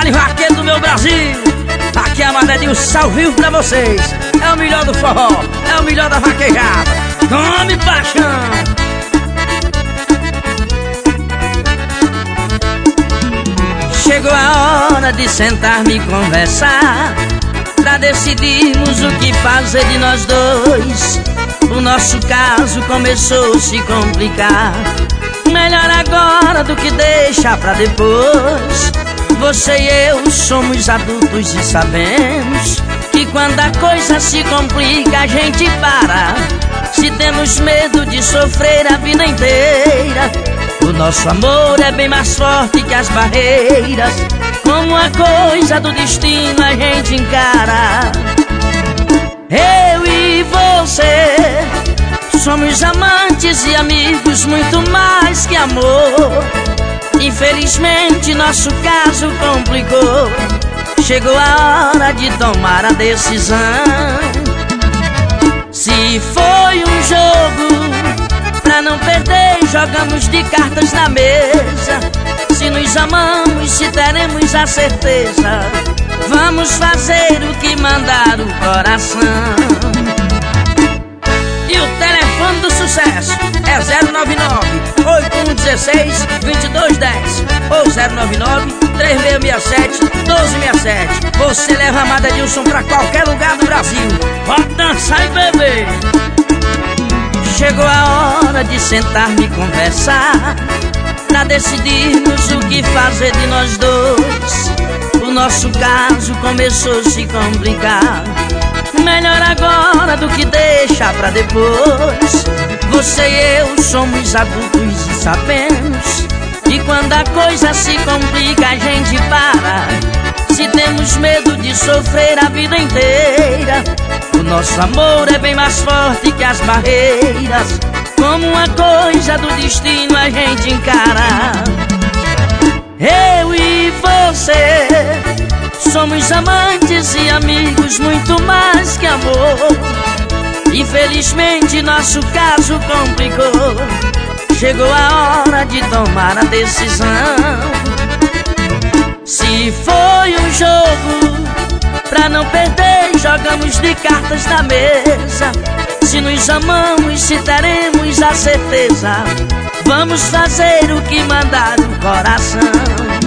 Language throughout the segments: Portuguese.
Vale vaqueiro do meu Brasil. Aqui é a Maré Dilson ao vivo pra vocês. É o melhor do forró, é o melhor da vaquejada. Tome paixão. Chegou a hora de sentar-me e conversar, pra decidirmos o que fazer de nós dois. O nosso caso começou a se complicar. Melhor agora do que deixar pra depois. Você e eu somos adultos e sabemos que quando a coisa se complica a gente para. Se temos medo de sofrer a vida inteira, o nosso amor é bem mais forte que as barreiras. Como a coisa do destino a gente encara. Eu e você somos amantes e amigos, muito mais que amor. Infelizmente nosso caso complicou. Chegou a hora de tomar a decisão. Se foi um jogo, pra não perder, jogamos de cartas na mesa. Se nos amamos, se teremos a certeza, vamos fazer o que mandar o coração. E o telefone do sucesso é 099-8116-2210 ou 099-3667-1267. Você leva a Maré Dilson pra qualquer lugar do Brasil. Pode dançar e beber. Chegou a hora de sentar-me e conversar, pra decidirmos o que fazer de nós dois. O nosso caso começou a se complicar. Melhor agora do que deixar pra depois. Você e eu somos adultos e sabemos que quando a coisa se complica a gente para. Se temos medo de sofrer a vida inteira, o nosso amor é bem mais forte que as barreiras. Como uma coisa do destino a gente encara. Eu e você somos amantes e amigos, muito mais que amor. Infelizmente nosso caso complicou. Chegou a hora de tomar a decisão. Se foi um jogo, pra não perder, jogamos de cartas na mesa. Se nos amamos, se teremos a certeza, vamos fazer o que mandar o coração.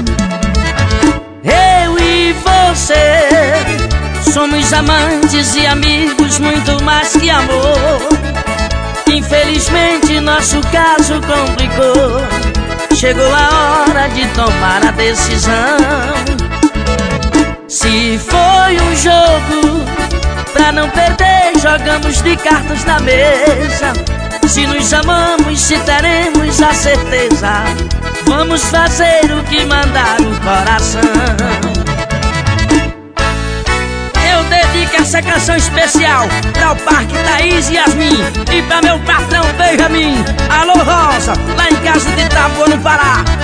Eu e você somos amantes e amigos, muito mais que amor. Infelizmente nosso caso complicou. Chegou a hora de tomar a decisão. Se foi um jogo, pra não perder, jogamos de cartas na mesa. Se nos amamos, se teremos a certeza, vamos fazer o que mandar o coração. Eu dedico essa canção especial pra o Parque Thaís e Yasmin e pra meu patrão Benjamin. Alô Rosa, lá em casa de Itapuã, no Pará.